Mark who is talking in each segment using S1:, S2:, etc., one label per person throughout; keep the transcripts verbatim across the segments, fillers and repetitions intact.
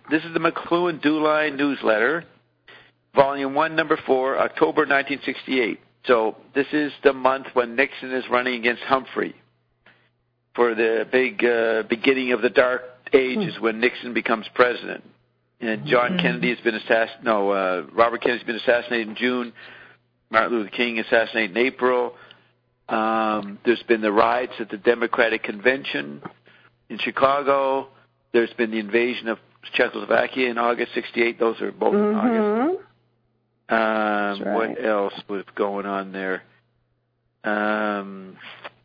S1: this is the McLuhan Dewline newsletter, volume one, number four, October nineteen sixty-eight. So this is the month when Nixon is running against Humphrey for the big uh, beginning of the dark ages when Nixon becomes president. And John mm-hmm. Kennedy has been assassinated. No, uh, Robert Kennedy's been assassinated in June. Martin Luther King assassinated in April. Um, there's been the riots at the Democratic Convention in Chicago. There's been the invasion of Czechoslovakia in August sixty-eight. Those are both
S2: mm-hmm.
S1: in August. Um,
S2: right.
S1: What else was going on there? Um,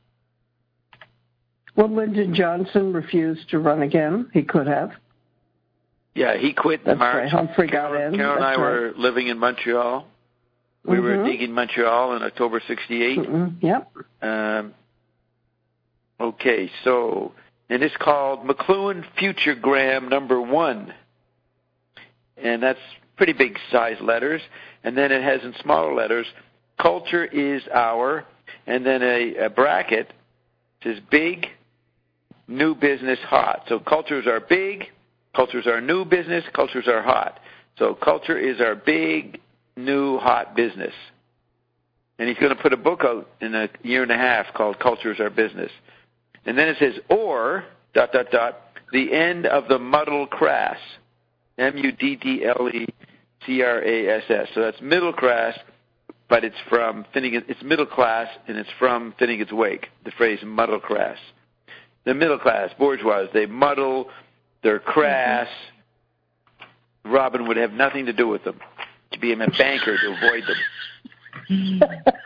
S2: well, Lyndon Johnson refused to run again. He could have.
S1: Yeah, he quit in
S2: That's
S1: March.
S2: Right. Humphrey
S1: Carol,
S2: got in.
S1: Carol and
S2: That's
S1: I
S2: right.
S1: were living in Montreal. We
S2: mm-hmm.
S1: were digging Montreal in October sixty-eight.
S2: Mm-hmm. Yep.
S1: Um, okay, so, and it's called McLuhan Futuregram number one. And that's pretty big size letters. And then it has in smaller letters, culture is our, and then a, a bracket says big, new business, hot. So cultures are big, cultures are new business, cultures are hot. So culture is our big, new, hot business. And he's going to put a book out in a year and a half called Culture is Our Business. And then it says, or, dot, dot, dot, the end of the muddle crass. M U D D L E C R A S S. So that's middle class, but it's from Finnegan, it's middle class, and it's from Finnegan's Wake, the phrase muddle crass. The middle class, bourgeois, they muddle, they're crass. Mm-hmm. Robin would have nothing to do with them. To be a banker to avoid them.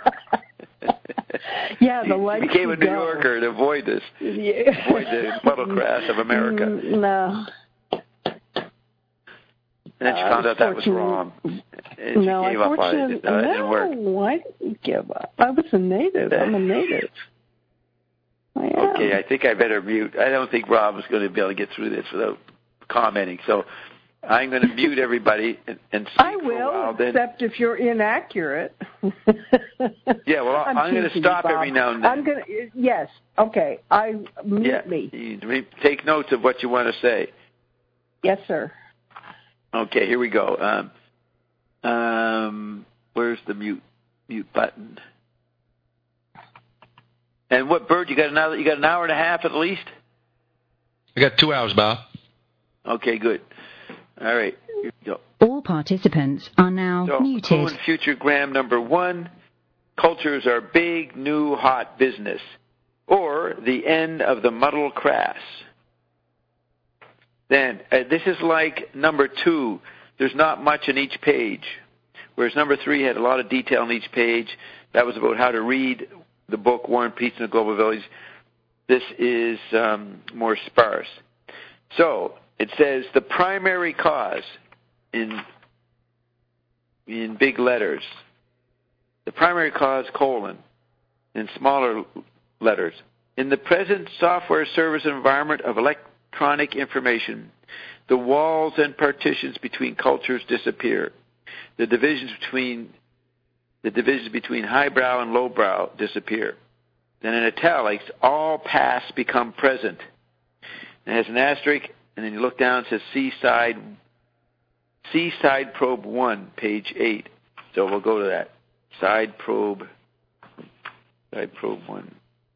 S2: Yeah, the
S1: he became a New
S2: go.
S1: Yorker to avoid this,
S2: yeah.
S1: avoid the muddle crass of America.
S2: No.
S1: And then she found uh, out that was wrong. And she
S2: no,
S1: gave up on it. It, uh,
S2: no,
S1: it didn't work.
S2: I didn't give up. I was a native. I'm a native. I am.
S1: Okay, I think I better mute. I don't think Rob is going to be able to get through this without commenting. So I'm going to mute everybody and, and speak
S2: I will,
S1: for a while, then.
S2: Except if you're inaccurate.
S1: Yeah, well, I'm, I'm going to stop
S2: Bob.
S1: every now and then.
S2: I'm going to. Yes. Okay. I mute
S1: yeah,
S2: me.
S1: You take notes of what you want to say.
S2: Yes, sir.
S1: Okay, here we go. Um, um, where's the mute mute button? And what, Bert? You got another? You got an hour and a half at least?
S3: I got two hours, Bob.
S1: Okay, good. All right, here we go.
S4: All participants are now
S1: so,
S4: muted.
S1: McLuhan Futuregram number one: cultures are big, new, hot business, or the end of the muddle crass. Then, uh, this is like number two. There's not much in each page, whereas number three had a lot of detail on each page. That was about how to read the book War and Peace in the Global Village. This is um, more sparse. So, it says the primary cause in in big letters. The primary cause, colon, in smaller letters. In the present software service environment of electronic Electronic information, the walls and partitions between cultures disappear. The divisions between the divisions between highbrow and lowbrow disappear. Then in italics, all past become present. It has an asterisk, and then you look down, it says Seaside, Seaside Probe one, page eight. So we'll go to that. Side Probe, Side Probe one.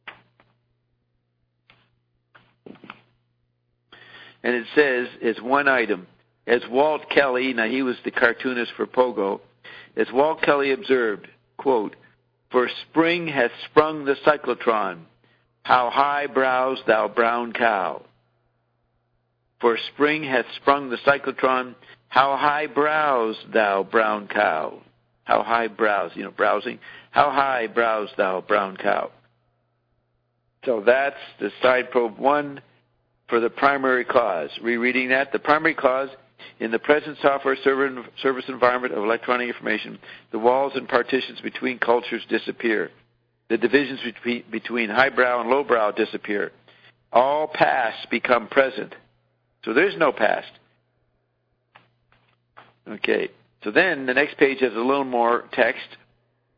S1: And it says, it's one item, as Walt Kelly, now he was the cartoonist for Pogo, as Walt Kelly observed, quote, for spring hath sprung the cyclotron, how high browse thou brown cow. For spring hath sprung the cyclotron, how high browse thou brown cow. How high browse, you know, browsing. How high browse thou brown cow. So that's the side probe one. For the primary cause. Rereading that, the primary cause, in the present software service environment of electronic information, the walls and partitions between cultures disappear. The divisions between, between highbrow and lowbrow disappear. All past become present. So there's no past. Okay, so then the next page has a little more text.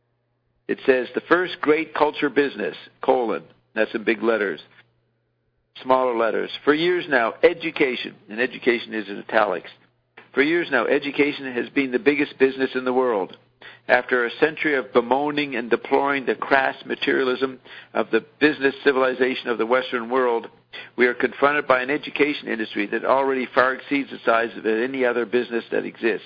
S1: It says, the first great culture business, colon, that's in big letters. smaller letters. For years now, education, and education is in italics. For years now, education has been the biggest business in the world. After a century of bemoaning and deploring the crass materialism of the business civilization of the Western world, we are confronted by an education industry that already far exceeds the size of any other business that exists.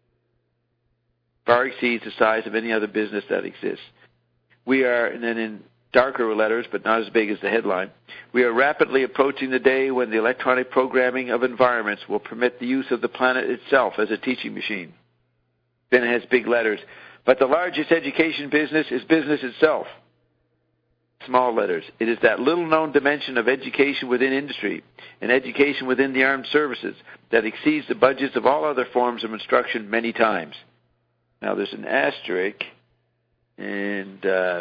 S1: Far exceeds the size of any other business that exists. We are, and then in darker letters, but not as big as the headline, we are rapidly approaching the day when the electronic programming of environments will permit the use of the planet itself as a teaching machine. Then it has big letters. But the largest education business is business itself. Small letters. It is that little-known dimension of education within industry and education within the armed services that exceeds the budgets of all other forms of instruction many times. Now, there's an asterisk, and uh,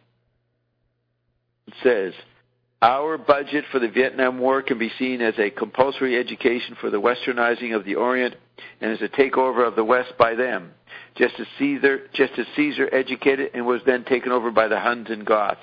S1: it says, our budget for the Vietnam War can be seen as a compulsory education for the westernizing of the Orient and as a takeover of the West by them, just as Caesar, just as Caesar educated and was then taken over by the Huns and Goths.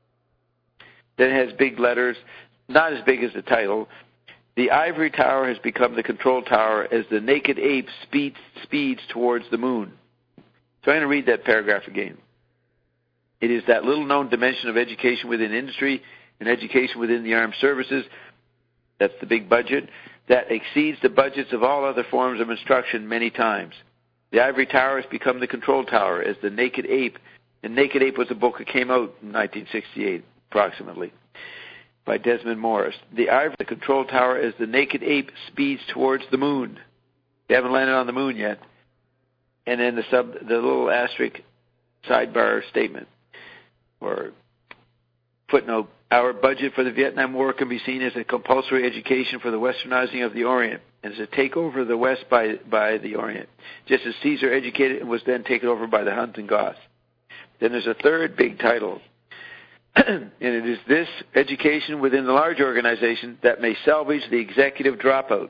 S1: Then it has big letters, not as big as the title. The ivory tower has become the control tower as the naked ape speeds, speeds towards the moon. So I'm going to read that paragraph again. It is that little-known dimension of education within industry and education within the armed services, that's the big budget, that exceeds the budgets of all other forms of instruction many times. The ivory tower has become the control tower as the naked ape, and Naked Ape was a book that came out in nineteen sixty-eight, approximately, by Desmond Morris. The ivory, the control tower as the naked ape speeds towards the moon. They haven't landed on the moon yet. And then the sub, the little asterisk sidebar statement, or footnote, our budget for the Vietnam War can be seen as a compulsory education for the westernizing of the Orient and as a takeover of the West by, by the Orient, just as Caesar educated and was then taken over by the Huns and Goths. Then there's a third big title, and it is this education within the large organization that may salvage the executive dropout,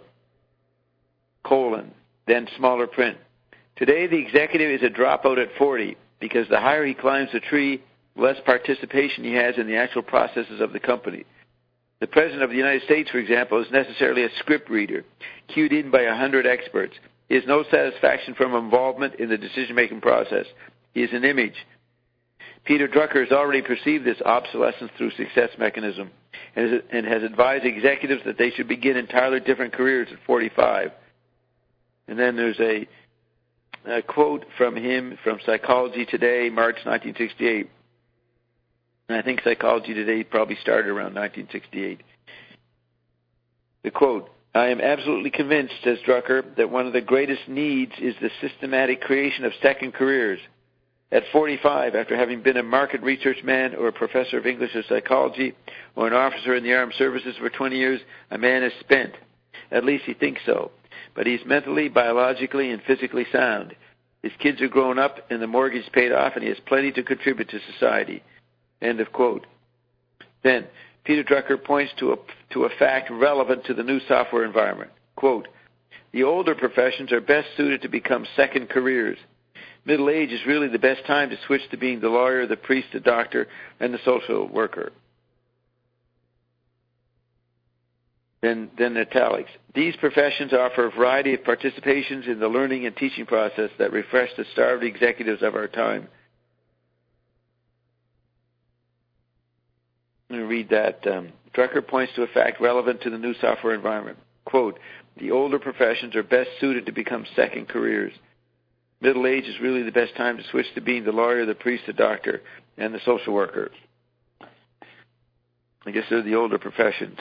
S1: colon, then smaller print. Today the executive is a dropout at forty because the higher he climbs the tree, less participation he has in the actual processes of the company. The President of the United States, for example, is necessarily a script reader, cued in by a hundred experts. He has no satisfaction from involvement in the decision-making process. He is an image. Peter Drucker has already perceived this obsolescence through success mechanism and has advised executives that they should begin entirely different careers at forty-five. And then there's a, a quote from him from Psychology Today, March nineteen sixty-eight. And I think Psychology Today probably started around nineteen sixty-eight. The quote, I am absolutely convinced, says Drucker, that one of the greatest needs is the systematic creation of second careers. At forty-five, after having been a market research man or a professor of English or psychology or an officer in the armed services for twenty years, a man is spent. At least he thinks so. But he's mentally, biologically, and physically sound. His kids are grown up and the mortgage paid off, and he has plenty to contribute to society. End of quote. Then, Peter Drucker points to a, to a fact relevant to the new software environment. Quote, the older professions are best suited to become second careers. Middle age is really the best time to switch to being the lawyer, the priest, the doctor, and the social worker. Then, then italics. These professions offer a variety of participations in the learning and teaching process that refresh the starved executives of our time. I'm going to read that. Um, Drucker points to a fact relevant to the new software environment. Quote, the older professions are best suited to become second careers. Middle age is really the best time to switch to being the lawyer, the priest, the doctor, and the social worker. I guess they're the older professions.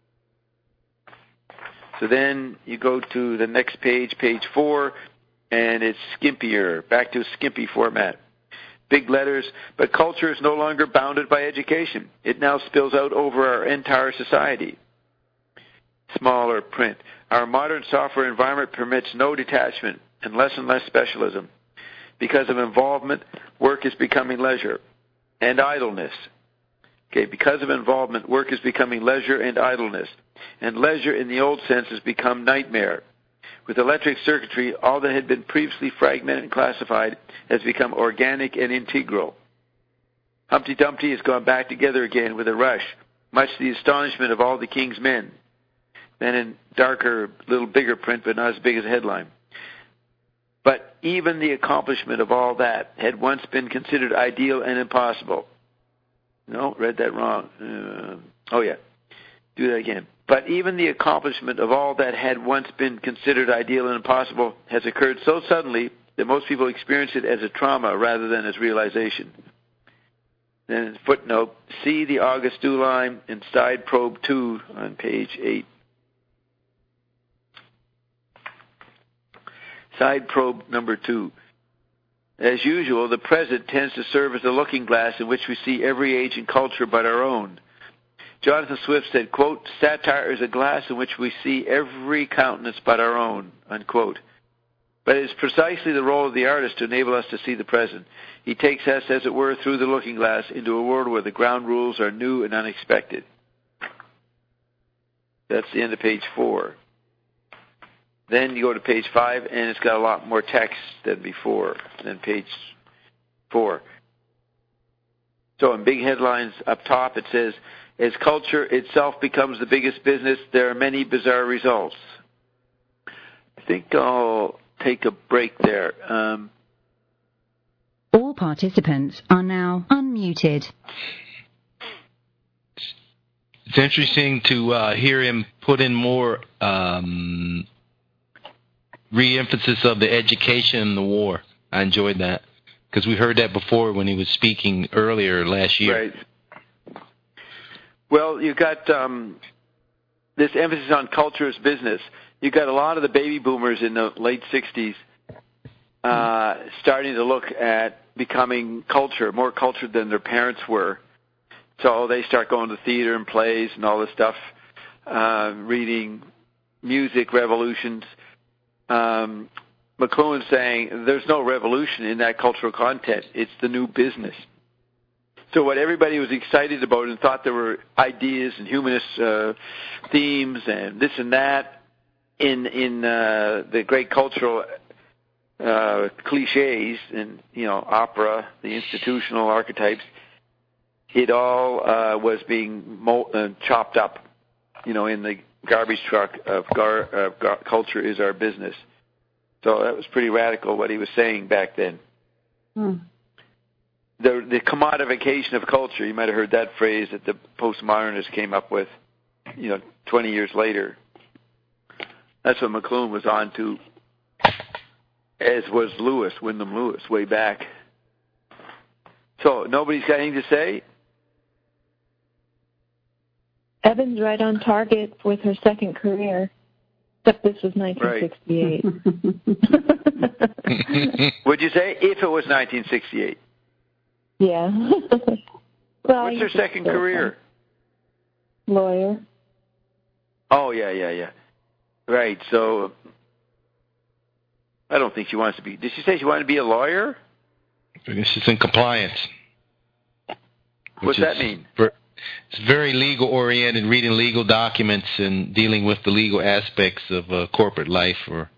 S1: So then you go to the next page, page four, and it's skimpier, back to a skimpy format. Big letters, but culture is no longer bounded by education. It now spills out over our entire society. Smaller print. Our modern software environment permits no detachment and less and less specialism. Because of involvement, work is becoming leisure and idleness. Okay, because of involvement, work is becoming leisure and idleness. And leisure in the old sense has become nightmare. With electric circuitry, all that had been previously fragmented and classified has become organic and integral. Humpty Dumpty has gone back together again with a rush, much to the astonishment of all the king's men. Then in darker, little bigger print, but not as big as a headline. But even the accomplishment of all that had once been considered ideal and impossible. No, read that wrong. Uh, oh, yeah. Do that again. But even the accomplishment of all that had once been considered ideal and impossible has occurred so suddenly that most people experience it as a trauma rather than as realization. Then footnote, see the August Deuline in Side Probe two on page eight. Side probe number two. As usual, the present tends to serve as a looking glass in which we see every age and culture but our own. Jonathan Swift said, quote, satire is a glass in which we see every countenance but our own, unquote. But it is precisely the role of the artist to enable us to see the present. He takes us, as it were, through the looking glass into a world where the ground rules are new and unexpected. That's the end of page four. Then you go to page five, and it's got a lot more text than before, than page four. So in big headlines up top, it says, as culture itself becomes the biggest business, there are many bizarre results. I think I'll take a break there. Um,
S4: All participants are now unmuted.
S3: It's interesting to uh, hear him put in more um, re-emphasis of the education in the war. I enjoyed that because we heard that before when he was speaking earlier last year.
S1: Right. Well, you got um, this emphasis on culture as business. You got a lot of the baby boomers in the late sixties uh, starting to look at becoming culture, more cultured than their parents were. So they start going to theater and plays and all this stuff, uh, reading music revolutions. Um, McLuhan's saying there's no revolution in that cultural content. It's the new business. So what everybody was excited about and thought there were ideas and humanist uh, themes and this and that in in uh, the great cultural uh, cliches and, you know, opera, the institutional archetypes, it all uh, was being mo- uh, chopped up, you know, in the garbage truck of gar- uh, gar- culture is our business. So that was pretty radical what he was saying back then.
S2: Hmm.
S1: The, the commodification of culture, you might have heard that phrase that the postmodernists came up with, you know, twenty years later. That's what McLuhan was on to, as was Lewis, Wyndham Lewis, way back. So nobody's got anything to say?
S5: Evan's right on target with her second career, except this was nineteen sixty-eight.
S1: Right. Would you say if it was nineteen sixty-eight?
S5: Yeah. Well,
S1: what's her second career?
S5: Lawyer.
S1: Oh, yeah, yeah, yeah. Right, so I don't think she wants to be. Did she say she wanted to be a lawyer?
S3: She's in compliance.
S1: What's that mean?
S3: It's very legal-oriented, reading legal documents and dealing with the legal aspects of uh, corporate life or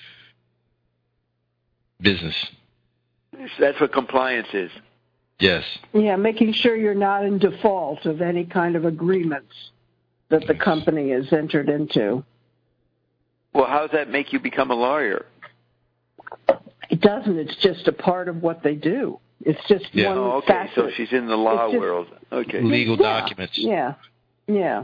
S3: business.
S1: That's what compliance is.
S3: Yes.
S2: Yeah, making sure you're not in default of any kind of agreements that the company has entered into.
S1: Well, how does that make you become a lawyer?
S2: It doesn't. It's just a part of what they do. It's just
S3: yeah.
S2: one
S1: oh, okay.
S2: facet.
S1: So she's in the law
S2: just,
S1: world. Okay.
S3: Legal
S2: yeah,
S3: documents.
S2: Yeah. Yeah.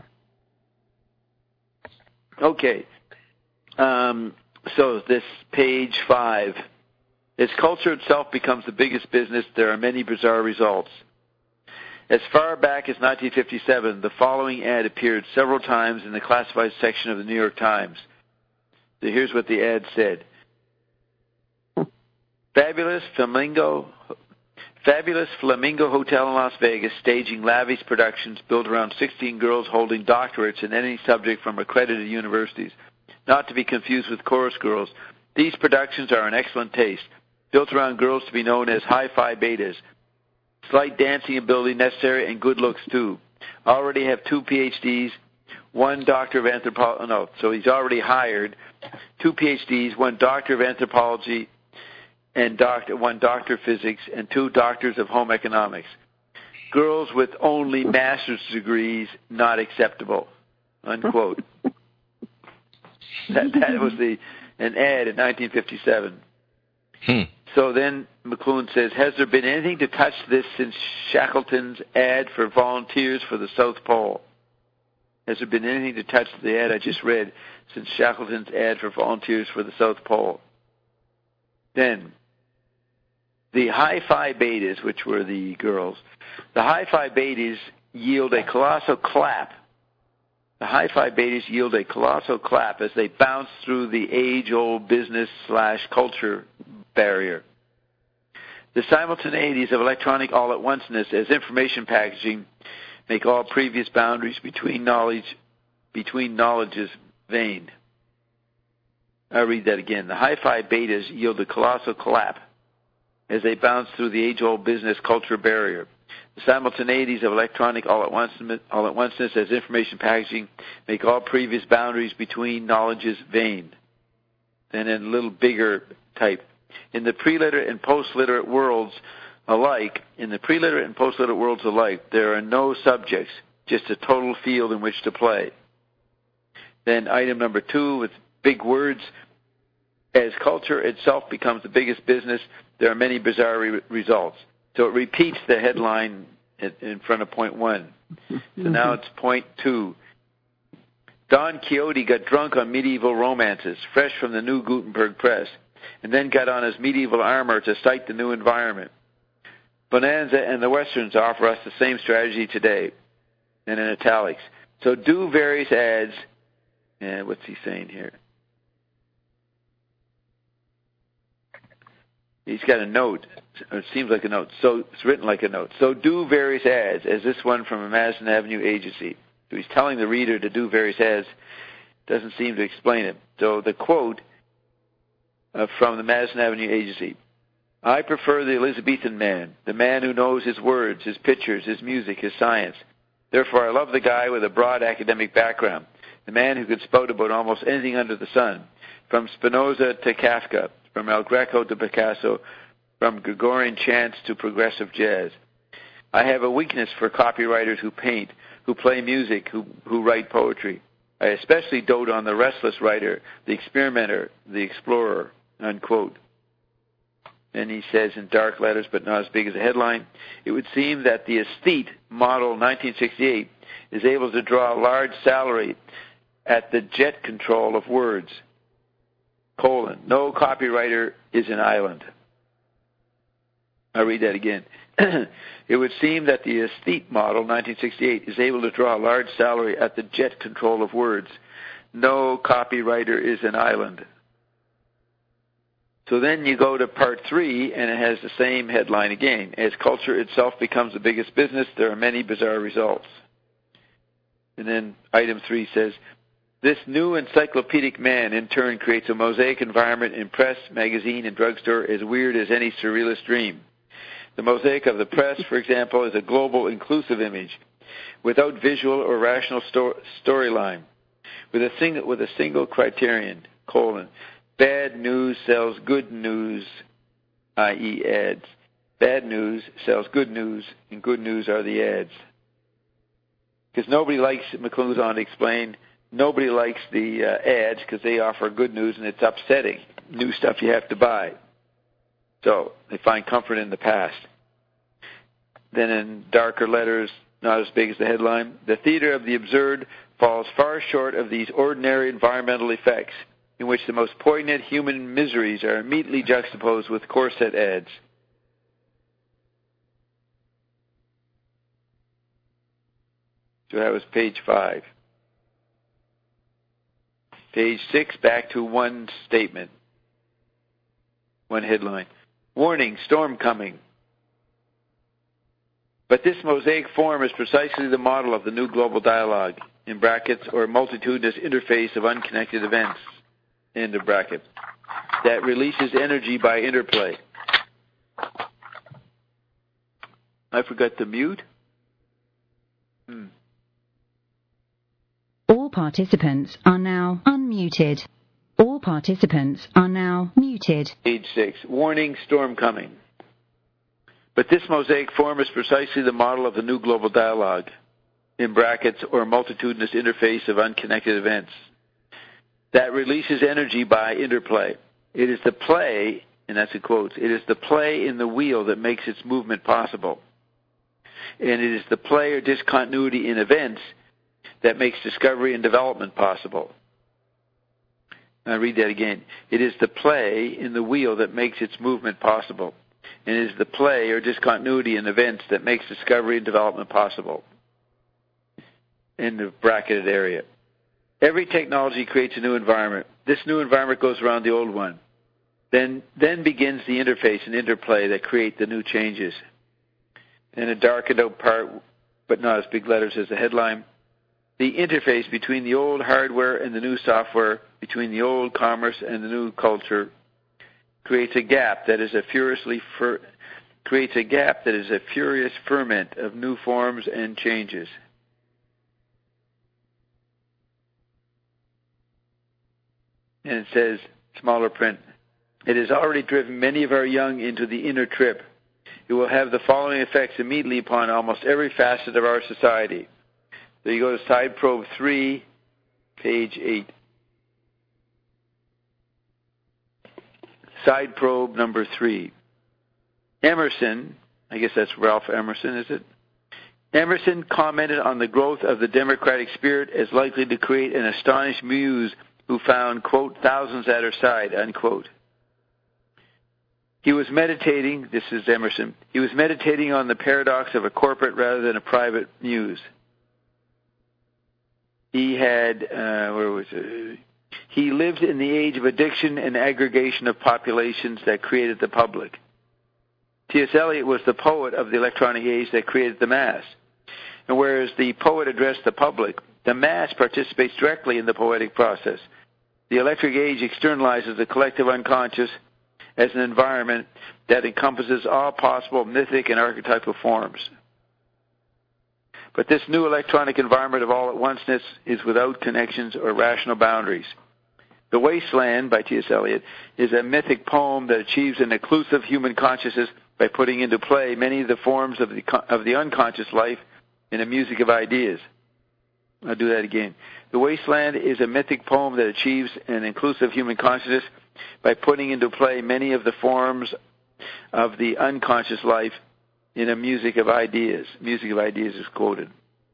S1: Okay. Um, so this page five. As culture itself becomes the biggest business, there are many bizarre results. As far back as nineteen fifty-seven, the following ad appeared several times in the classified section of the New York Times. So here's what the ad said. Fabulous Flamingo, Fabulous Flamingo Hotel in Las Vegas, staging lavish productions built around sixteen girls holding doctorates in any subject from accredited universities. Not to be confused with chorus girls. These productions are in excellent taste, built around girls to be known as hi-fi betas. Slight dancing ability necessary and good looks too. Already have two P H Ds, one doctor of anthropology. No, so he's already hired two P H Ds, one doctor of anthropology, and doctor, one doctor of physics, and two doctors of home economics. girls with only master's degrees not acceptable, unquote. that, that was the an ad in nineteen fifty-seven.
S3: Hmm.
S1: So then McLuhan says, has there been anything to touch this since Shackleton's ad for volunteers for the South Pole? Has there been anything to touch the ad I just read since Shackleton's ad for volunteers for the South Pole? Then, the Hi-Fi Betas, which were the girls, the Hi-Fi Betas yield a colossal clap. The Hi-Fi Betas yield a colossal clap as they bounce through the age-old business slash culture barrier. The simultaneities of electronic all-at-onceness as information packaging make all previous boundaries between knowledge between knowledges vain. I'll read that again. The Hi-Fi Betas yield a colossal clap as they bounce through the age-old business culture barrier. The simultaneities of electronic all-at-onceness as information packaging make all previous boundaries between knowledges vain. Then in a little bigger type. In the pre-literate and post-literate worlds alike, in the pre-literate and post-literate worlds alike, there are no subjects, just a total field in which to play. Then item number two, with big words, as culture itself becomes the biggest business, there are many bizarre re- results. So it repeats the headline in front of point one. So now it's point two. Don Quixote got drunk on medieval romances, fresh from the new Gutenberg press, and then got on his medieval armor to cite the new environment. Bonanza and the Westerns offer us the same strategy today, and in italics. So do various ads, and what's he saying here? He's got a note. It seems like a note. So it's written like a note. So do various ads, as this one from a Madison Avenue agency. So he's telling the reader to do various ads. Doesn't seem to explain it. So the quote uh, from the Madison Avenue agency: I prefer the Elizabethan man, the man who knows his words, his pictures, his music, his science. Therefore, I love the guy with a broad academic background, the man who can spout about almost anything under the sun, from Spinoza to Kafka, from El Greco to Picasso, from Gregorian chants to progressive jazz. I have a weakness for copywriters who paint, who play music, who, who write poetry. I especially dote on the restless writer, the experimenter, the explorer, unquote. And he says in dark letters, but not as big as a headline, it would seem that the aesthete model nineteen sixty-eight is able to draw a large salary at the jet control of words. Colon, no copywriter is an island. I'll read that again. It would seem that the aesthete model nineteen sixty-eight is able to draw a large salary at the jet control of words. No copywriter is an island. So then you go to part three, and it has the same headline again. As culture itself becomes the biggest business, there are many bizarre results. And then item three says, this new encyclopedic man in turn creates a mosaic environment in press, magazine, and drugstore as weird as any surrealist dream. The mosaic of the press, for example, is a global inclusive image without visual or rational sto- storyline, with a single with a single criterion, colon. Bad news sells good news, that is ads. Bad news sells good news, and good news are the ads. Because nobody likes, McLuhan's on to explain, nobody likes the uh, ads because they offer good news and it's upsetting. New stuff you have to buy. So they find comfort in the past. Then in darker letters, not as big as the headline, the theater of the absurd falls far short of these ordinary environmental effects, in which the most poignant human miseries are immediately juxtaposed with corset ads. So that was page five. Page six, back to one statement, one headline. Warning, storm coming. But this mosaic form is precisely the model of the new global dialogue, in brackets, or multitudinous interface of unconnected events, end of bracket, that releases energy by interplay. I forgot to mute. Hmm.
S4: All participants are now unmuted. All participants are now muted.
S1: Page six. Warning, storm coming. But this mosaic form is precisely the model of the new global dialogue, in brackets, or multitudinous interface of unconnected events, that releases energy by interplay. It is the play, and that's in quotes, it is the play in the wheel that makes its movement possible. And it is the play or discontinuity in events that makes discovery and development possible. I'll read that again. It is the play in the wheel that makes its movement possible. And it is the play or discontinuity in events that makes discovery and development possible. In the bracketed area. Every technology creates a new environment. This new environment goes around the old one. Then, then begins the interface and interplay that create the new changes. And a darkened out part, but not as big letters as the headline. The interface between the old hardware and the new software, between the old commerce and the new culture, creates a gap that is a furiously fer- creates a gap that is a furious ferment of new forms and changes. And it says, smaller print, it has already driven many of our young into the inner trip. It will have the following effects immediately upon almost every facet of our society. So you go to Side Probe three, page eight. Side Probe number three. Emerson, I guess that's Ralph Emerson, is it? Emerson commented on the growth of the democratic spirit as likely to create an astonished muse who found, quote, thousands at her side, unquote. He was meditating, this is Emerson, he was meditating on the paradox of a corporate rather than a private muse. He had, uh, where was it? He lived in the age of addiction and aggregation of populations that created the public. T S Eliot was the poet of the electronic age that created the mass. And whereas the poet addressed the public, the mass participates directly in the poetic process. The electric age externalizes the collective unconscious as an environment that encompasses all possible mythic and archetypal forms. But this new electronic environment of all-at-onceness is without connections or rational boundaries. The Wasteland, by T S Eliot, is a mythic poem that achieves an inclusive human consciousness by putting into play many of the forms of the, of the unconscious life in a music of ideas. I'll do that again. The Wasteland is a mythic poem that achieves an inclusive human consciousness by putting into play many of the forms of the unconscious life in a music of ideas. Music of ideas is quoted.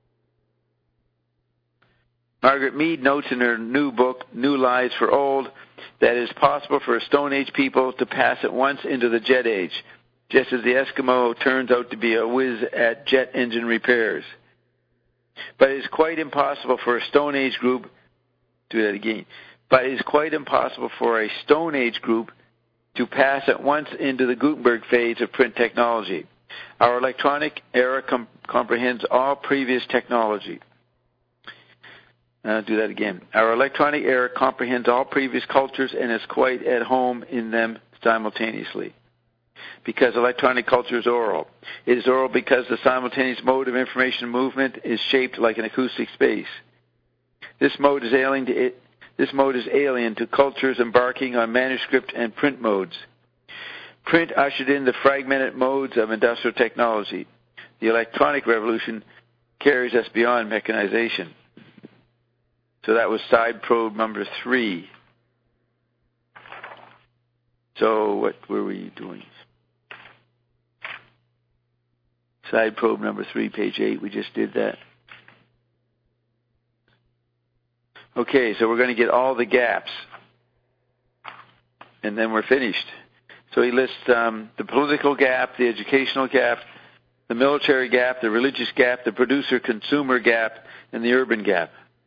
S1: Margaret Mead notes in her new book, New Lives for Old, that it is possible for a Stone Age people to pass at once into the Jet Age, just as the Eskimo turns out to be a whiz at jet engine repairs. But it is quite impossible for a Stone Age group, do that again, but it is quite impossible for a Stone Age group to pass at once into the Gutenberg phase of print technology. Our electronic era com- comprehends all previous technology. I'll do that again. Our electronic era comprehends all previous cultures and is quite at home in them simultaneously. Because electronic culture is oral. It is oral because the simultaneous mode of information movement is shaped like an acoustic space. This mode is alien to it. This mode is alien to cultures embarking on manuscript and print modes. Print ushered in the fragmented modes of industrial technology. The electronic revolution carries us beyond mechanization. So that was side probe number three. So what were we doing? Side probe number three, page eight, we just did that. Okay, so we're going to get all the gaps. And then we're finished. So he lists um, the political gap, the educational gap, the military gap, the religious gap, the producer-consumer gap, and the urban gap.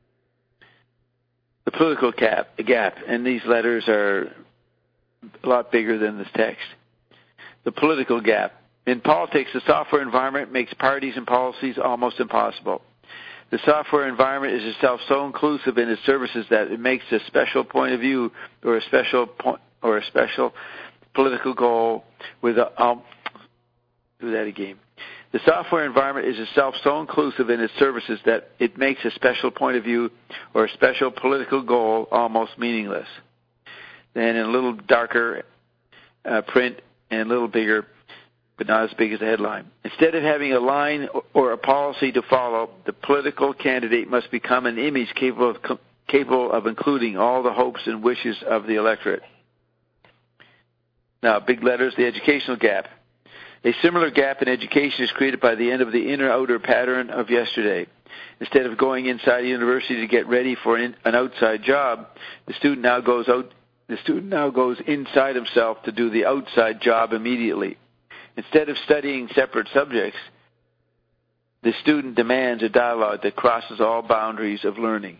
S1: The political gap, gap, and these letters are a lot bigger than this text. The political gap. In politics, the software environment makes parties and policies almost impossible. The software environment is itself so inclusive in its services that it makes a special point of view or a special point or a special political goal with a, I'll do that again. The software environment is itself so inclusive in its services that it makes a special point of view or a special political goal almost meaningless. Then in a little darker uh, print and a little bigger, but not as big as the headline. Instead of having a line or a policy to follow, the political candidate must become an image capable of, capable of including all the hopes and wishes of the electorate. Now, big letters, the educational gap. A similar gap in education is created by the end of the inner-outer pattern of yesterday. Instead of going inside a university to get ready for an outside job, the student now goes out. The student now goes inside himself to do the outside job immediately. Instead of studying separate subjects, the student demands a dialogue that crosses all boundaries of learning.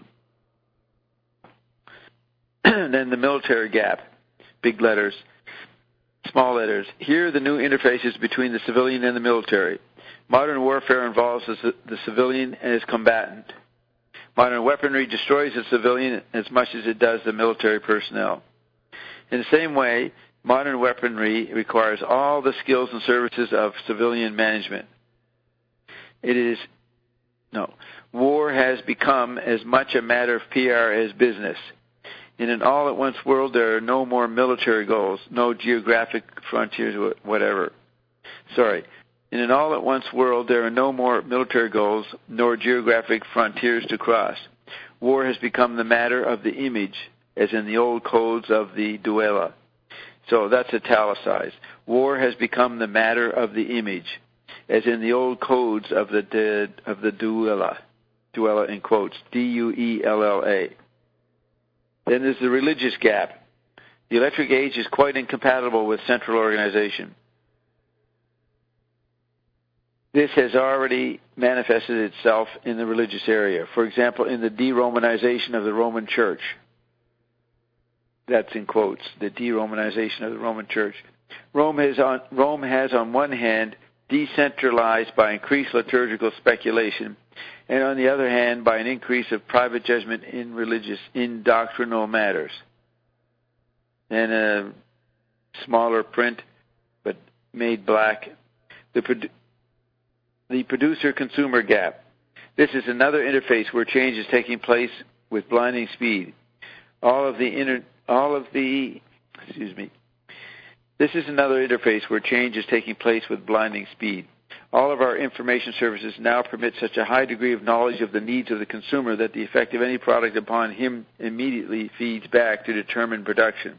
S1: Then the military gap, big letters, small letters. Here are the new interfaces between the civilian and the military. Modern warfare involves the, the civilian and his combatant. Modern weaponry destroys the civilian as much as it does the military personnel. In the same way, modern weaponry requires all the skills and services of civilian management. It is, no, war has become as much a matter of P R as business. In an all-at-once world, there are no more military goals, no geographic frontiers, whatever. Sorry. In an all-at-once world, there are no more military goals, nor geographic frontiers to cross. War has become the matter of the image, as in the old codes of the duella. So that's italicized. War has become the matter of the image, as in the old codes of the de, of the duella. Duella in quotes, D U E L L A. Then there's the religious gap. The electric age is quite incompatible with central organization. This has already manifested itself in the religious area. For example, in the de-Romanization of the Roman Church. That's in quotes, the de-Romanization of the Roman Church. Rome has on, Rome has on one hand decentralized by increased liturgical speculation, and on the other hand by an increase of private judgment in religious, in doctrinal matters. And a smaller print, but made black, the, produ- the producer-consumer gap. This is another interface where change is taking place with blinding speed. All of the inter- all of the, excuse me, this is another interface where change is taking place with blinding speed. All of our information services now permit such a high degree of knowledge of the needs of the consumer that the effect of any product upon him immediately feeds back to determine production.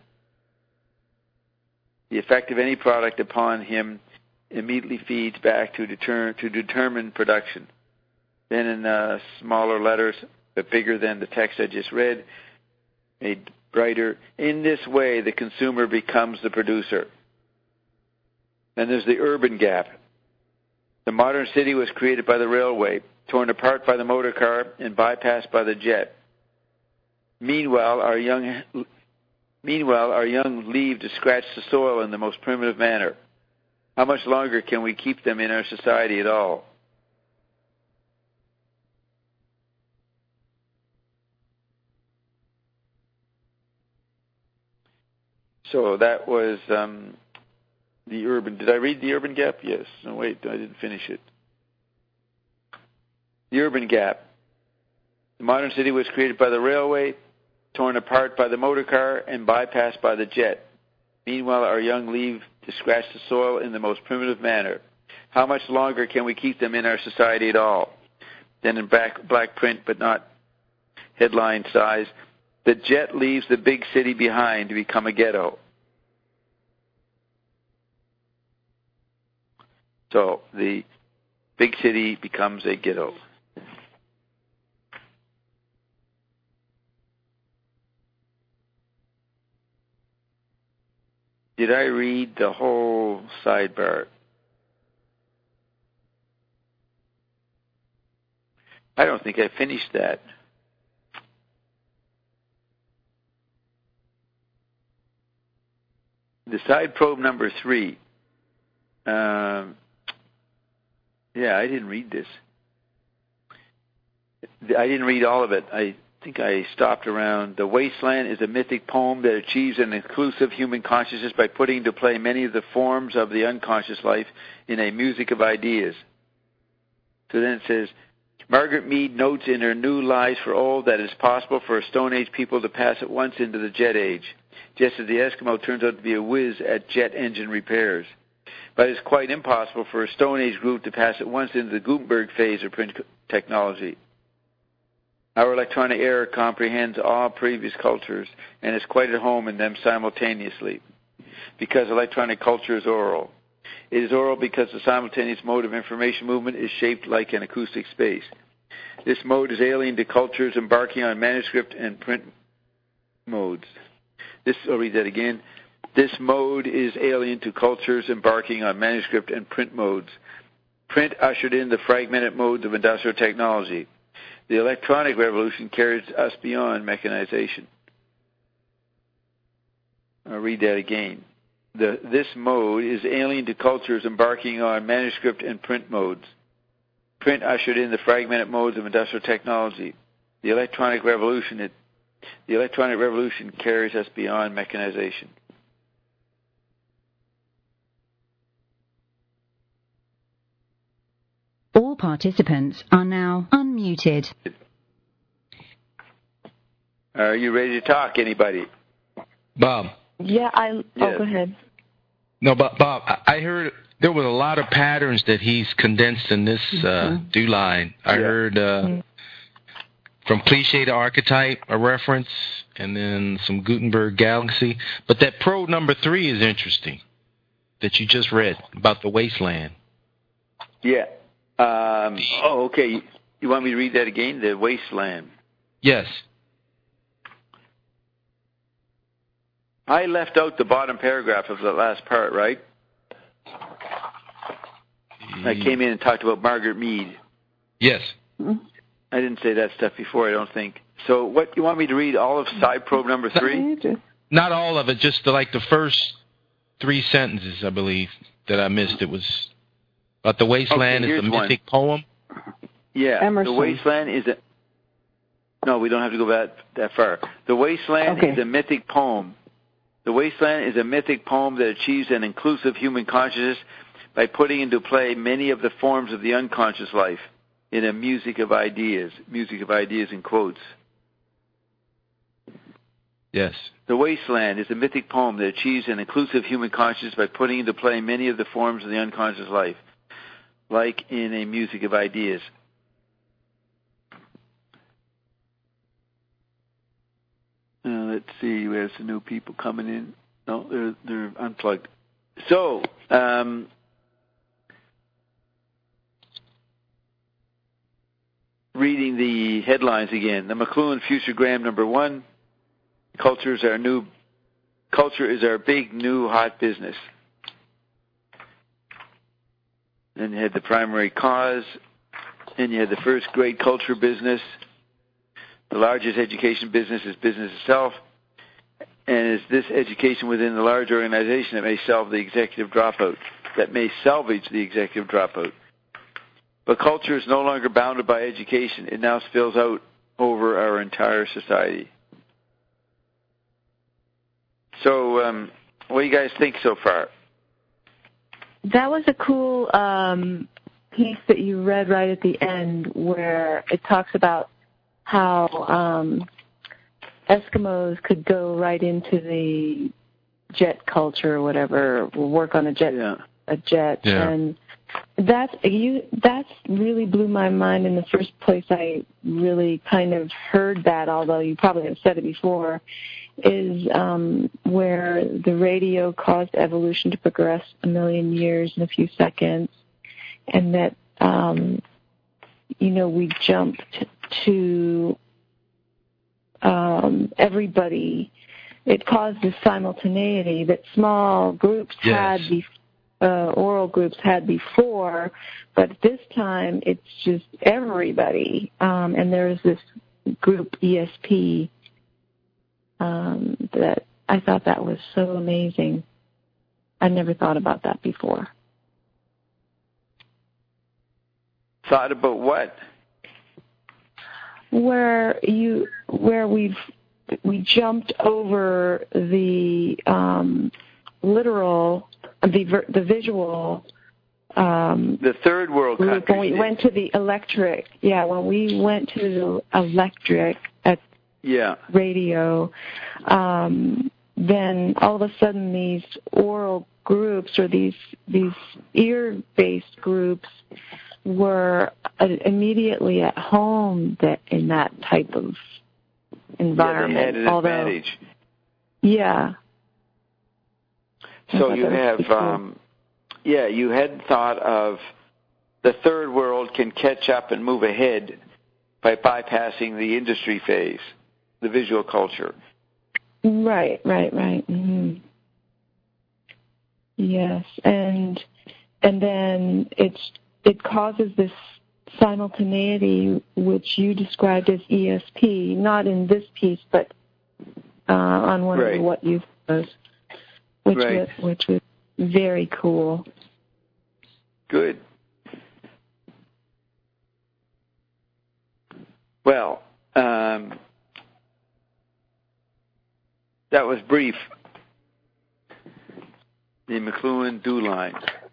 S1: The effect of any product upon him immediately feeds back to, deter- to determine production. Then in uh, smaller letters, but bigger than the text I just read, made brighter. In this way, the consumer becomes the producer. Then there's the urban gap. The modern city was created by the railway, torn apart by the motor car, and bypassed by the jet. Meanwhile, our young, meanwhile, our young leave to scratch the soil in the most primitive manner. How much longer can we keep them in our society at all? So that was um, the urban. Did I read the urban gap? Yes. No, wait, I didn't finish it. The urban gap. The modern city was created by the railway, torn apart by the motor car, and bypassed by the jet. Meanwhile, our young leave to scratch the soil in the most primitive manner. How much longer can we keep them in our society at all? Then in black, black print, but not headline size, the jet leaves the big city behind to become a ghetto. So the big city becomes a ghetto. Did I read the whole sidebar? I don't think I finished that. The side probe number three. Um, yeah, I didn't read this. I didn't read all of it. I think I stopped around. The Wasteland is a mythic poem that achieves an inclusive human consciousness by putting into play many of the forms of the unconscious life in a music of ideas. So then it says, Margaret Mead notes in her New Lies for Old that it is possible for a Stone Age people to pass at once into the Jet Age, just as the Eskimo turns out to be a whiz at jet engine repairs. but it's quite impossible for a Stone Age group to pass at once into the Gutenberg phase of print technology. Our electronic era comprehends all previous cultures and is quite at home in them simultaneously, because electronic culture is oral. It is oral because the simultaneous mode of information movement is shaped like an acoustic space. This mode is alien to cultures embarking on manuscript and print modes. This, I'll read that again. This mode is alien to cultures embarking on manuscript and print modes. Print ushered in the fragmented modes of industrial technology. The electronic revolution carries us beyond mechanization. I'll read that again. The, this mode is alien to cultures embarking on manuscript and print modes. Print ushered in the fragmented modes of industrial technology. The electronic revolution, it, the electronic revolution carries us beyond mechanization.
S4: All participants are now unmuted.
S1: Are you ready to talk, anybody?
S3: Bob.
S5: Yeah, I.
S1: Yes.
S5: Oh, go ahead.
S3: No, but Bob, I heard there was a lot of patterns that he's condensed in this uh, mm-hmm. do line. I yeah. heard uh, mm-hmm. from cliche to archetype, a reference, and then some Gutenberg Galaxy. But that pro number three is interesting, that you just read, about the wasteland.
S1: Yeah. Um, oh, okay. You want me to read that again? The wasteland.
S3: Yes.
S1: I left out the bottom paragraph of the last part, right? I came in and talked about Margaret Mead.
S3: Yes.
S1: I didn't say that stuff before, I don't think. So what, you want me to read all of side probe number three?
S3: Not all of it, just the, like the first three sentences, I believe, that I missed. It was about the wasteland
S1: okay,
S3: is a mythic
S1: one.
S3: poem.
S1: Yeah,
S2: Emerson.
S1: The wasteland is a... No, we don't have to go that, that far. The wasteland
S2: okay.
S1: is a mythic poem. The wasteland is a mythic poem that achieves an inclusive human consciousness by putting into play many of the forms of the unconscious life in a music of ideas. Music of ideas in quotes.
S3: Yes.
S1: The wasteland is a mythic poem that achieves an inclusive human consciousness by putting into play many of the forms of the unconscious life, like in a music of ideas. Uh, let's see, we have some new people coming in. No, they're they're unplugged. So, um, reading the headlines again. The McLuhan Futuregram number one. Culture is our new. Culture is our big new hot business. Then you had the primary cause. Then you had the first great culture business. The largest education business is business itself, and it's this education within the large organization that may solve the executive dropout, that may salvage the executive dropout. But culture is no longer bounded by education. It now spills out over our entire society. So, um, what do you guys think so far?
S5: That was a cool um, piece that you read right at the end where it talks about how um, Eskimos could go right into the jet culture or whatever, work on a jet,
S1: yeah.
S5: a jet,
S3: yeah.
S5: and that's you. That's really blew my mind. In the first place, I really kind of heard that, although you probably have said it before, is um, where the radio caused evolution to progress a million years in a few seconds, and that um, you know we jumped to um, everybody. It caused this simultaneity that small groups
S3: yes.
S5: had, be- uh, oral groups had before, but this time it's just everybody. Um, and there's this group E S P um, that I thought that was so amazing. I never thought about that before.
S1: Thought about what?
S5: Where you, where we've, we jumped over the um, literal, the the visual. Um,
S1: the third world country.
S5: When we went to the electric, yeah, when we went to the electric at
S1: yeah.
S5: radio, um, then all of a sudden these oral groups or these these ear-based groups were uh, immediately at home that in that type of environment.
S1: Yeah, they had an
S5: Although,
S1: advantage.
S5: Yeah.
S1: So you have, um, yeah, you had thought of the third world can catch up and move ahead by bypassing the industry phase, the visual culture.
S5: Right, right, right. Mm-hmm. Yes, and and then it's it causes this simultaneity, which you described as E S P, not in this piece, but uh, on one
S1: right.
S5: of what you was, which
S1: right.
S5: was which was very cool.
S1: Good. Well, um, that was brief. The McLuhan Do line.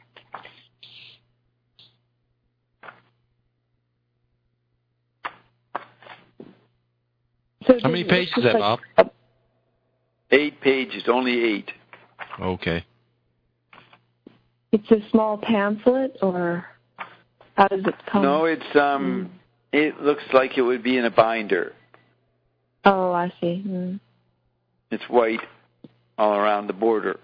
S5: So
S3: How many pages is that,
S5: like,
S3: Bob?
S1: Eight pages, only eight.
S3: Okay.
S5: It's a small pamphlet, or how does it come?
S1: No, it's um. Mm. It looks like it would be in a binder.
S5: Oh, I see. Mm.
S1: It's white all around the border.